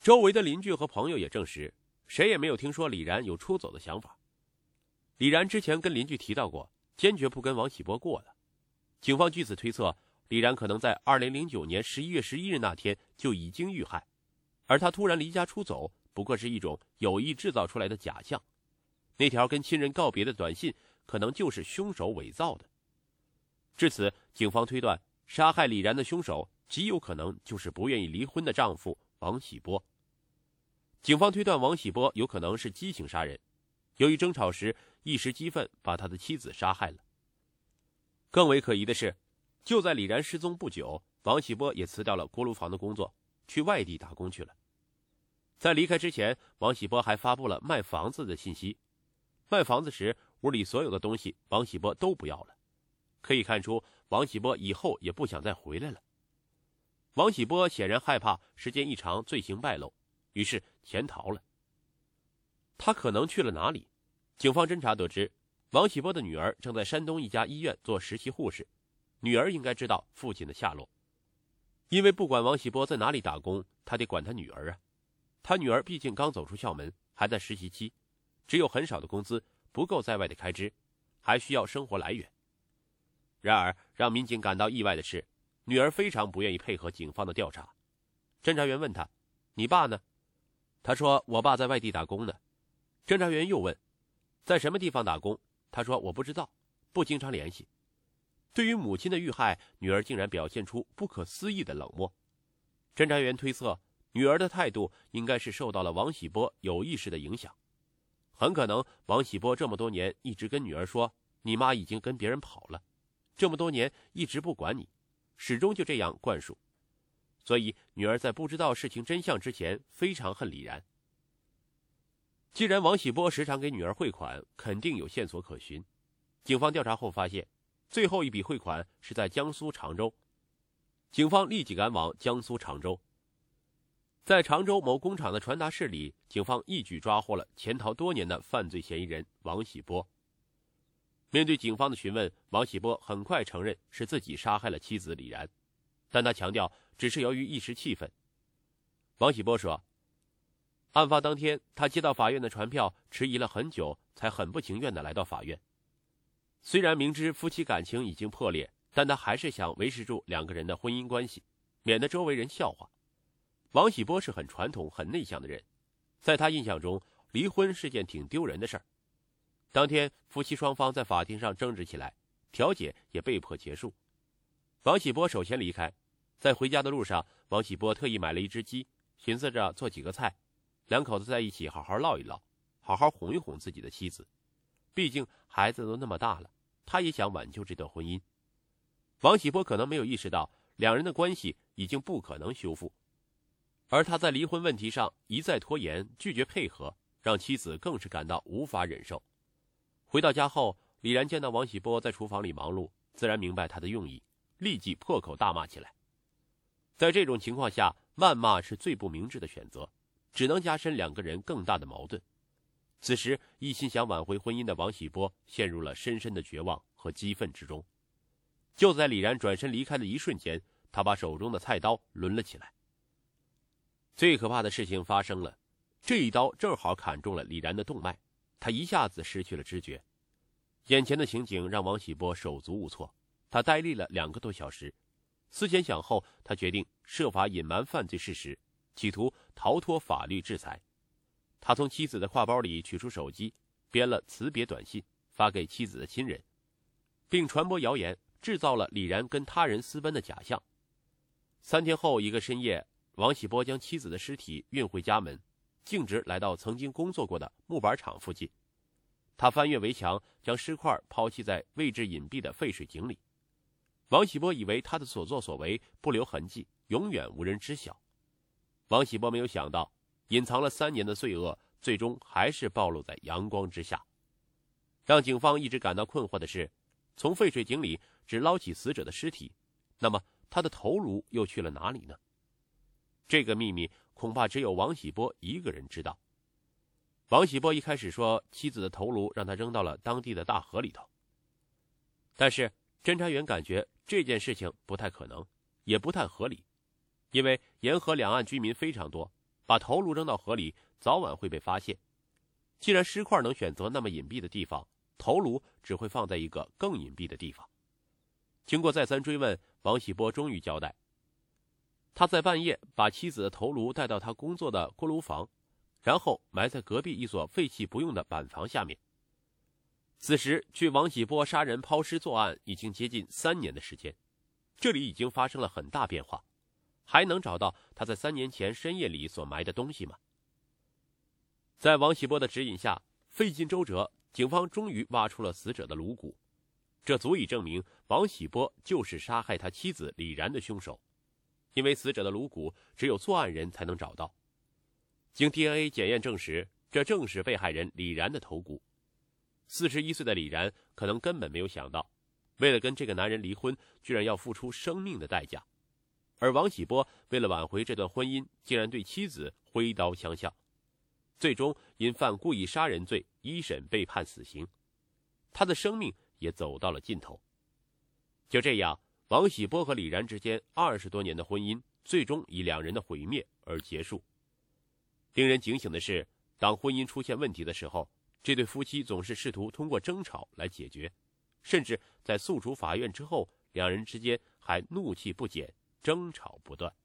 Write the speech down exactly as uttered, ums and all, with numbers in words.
周围的邻居和朋友也证实，谁也没有听说李然有出走的想法。李然之前跟邻居提到过，坚决不跟王喜波过了。警方据此推测，李然可能在二零零九年十一月十一日那天就已经遇害，而他突然离家出走，不过是一种有意制造出来的假象。那条跟亲人告别的短信，可能就是凶手伪造的。至此，警方推断，杀害李然的凶手极有可能就是不愿意离婚的丈夫王喜波。警方推断王喜波有可能是激情杀人，由于争吵时一时激愤，把他的妻子杀害了。更为可疑的是，就在李然失踪不久，王喜波也辞掉了锅炉房的工作，去外地打工去了。在离开之前，王喜波还发布了卖房子的信息。卖房子时，屋里所有的东西王喜波都不要了，可以看出王喜波以后也不想再回来了。王喜波显然害怕时间一长罪行败露，于是潜逃了。他可能去了哪里？警方侦查得知，王喜波的女儿正在山东一家医院做实习护士，女儿应该知道父亲的下落。因为不管王喜波在哪里打工，他得管他女儿啊。他女儿毕竟刚走出校门，还在实习期，只有很少的工资，不够在外的开支，还需要生活来源。然而让民警感到意外的是，女儿非常不愿意配合警方的调查。侦查员问他，你爸呢？他说，我爸在外地打工呢。侦查员又问，在什么地方打工？他说，我不知道，不经常联系。对于母亲的遇害，女儿竟然表现出不可思议的冷漠。侦查员推测，女儿的态度应该是受到了王喜波有意识的影响。很可能王喜波这么多年一直跟女儿说，你妈已经跟别人跑了，这么多年一直不管你，始终就这样灌输。所以女儿在不知道事情真相之前非常恨李然。既然王喜波时常给女儿汇款，肯定有线索可循。警方调查后发现，最后一笔汇款是在江苏常州。警方立即赶往江苏常州。在常州某工厂的传达室里，警方一举抓获了潜逃多年的犯罪嫌疑人王喜波。面对警方的询问，王喜波很快承认是自己杀害了妻子李然，但他强调只是由于一时气愤。王喜波说，案发当天他接到法院的传票，迟疑了很久，才很不情愿地来到法院。虽然明知夫妻感情已经破裂，但他还是想维持住两个人的婚姻关系，免得周围人笑话。王喜波是很传统很内向的人，在他印象中，离婚是件挺丢人的事儿。当天夫妻双方在法庭上争执起来，调解也被迫结束。王喜波首先离开，在回家的路上，王喜波特意买了一只鸡，寻思着做几个菜，两口子在一起好好唠一唠，好好哄一哄自己的妻子。毕竟孩子都那么大了，他也想挽救这段婚姻。王喜波可能没有意识到，两人的关系已经不可能修复，而他在离婚问题上一再拖延，拒绝配合，让妻子更是感到无法忍受。回到家后，李然见到王喜波在厨房里忙碌，自然明白他的用意，立即破口大骂起来。在这种情况下，谩骂是最不明智的选择，只能加深两个人更大的矛盾。此时，一心想挽回婚姻的王喜波陷入了深深的绝望和激愤之中。就在李然转身离开的一瞬间，他把手中的菜刀抡了起来。最可怕的事情发生了，这一刀正好砍中了李然的动脉，他一下子失去了知觉。眼前的情景让王喜波手足无措，他呆立了两个多小时。思前想后，他决定设法隐瞒犯罪事实，企图逃脱法律制裁。他从妻子的挎包里取出手机，编了辞别短信发给妻子的亲人，并传播谣言，制造了李然跟他人私奔的假象。三天后一个深夜，王喜波将妻子的尸体运回家门，径直来到曾经工作过的木板厂附近。他翻越围墙，将尸块抛弃在位置隐蔽的废水井里。王喜波以为他的所作所为不留痕迹，永远无人知晓。王喜波没有想到，隐藏了三年的罪恶，最终还是暴露在阳光之下。让警方一直感到困惑的是，从废水井里只捞起死者的尸体，那么他的头颅又去了哪里呢？这个秘密恐怕只有王喜波一个人知道。王喜波一开始说妻子的头颅让他扔到了当地的大河里头，但是侦查员感觉这件事情不太可能，也不太合理，因为沿河两岸居民非常多， 把头颅扔到河里，早晚会被发现。既然尸块能选择那么隐蔽的地方，头颅只会放在一个更隐蔽的地方。经过再三追问，王喜波终于交代，他在半夜把妻子的头颅带到他工作的锅炉房，然后埋在隔壁一所废弃不用的板房下面。此时距王喜波杀人抛尸作案已经接近三年的时间，这里已经发生了很大变化，还能找到他在三年前深夜里所埋的东西吗？在王喜波的指引下，费尽周折，警方终于挖出了死者的颅骨，这足以证明王喜波就是杀害他妻子李然的凶手，因为死者的颅骨只有作案人才能找到。经 D N A 检验证实，这正是被害人李然的头骨。四十一岁的李然可能根本没有想到，为了跟这个男人离婚，居然要付出生命的代价。而王喜波为了挽回这段婚姻，竟然对妻子挥刀相向，最终因犯故意杀人罪，一审被判死刑，他的生命也走到了尽头。就这样，王喜波和李然之间二十多年的婚姻，最终以两人的毁灭而结束。令人警醒的是，当婚姻出现问题的时候，这对夫妻总是试图通过争吵来解决，甚至在诉诸法院之后，两人之间还怒气不减，争吵不断。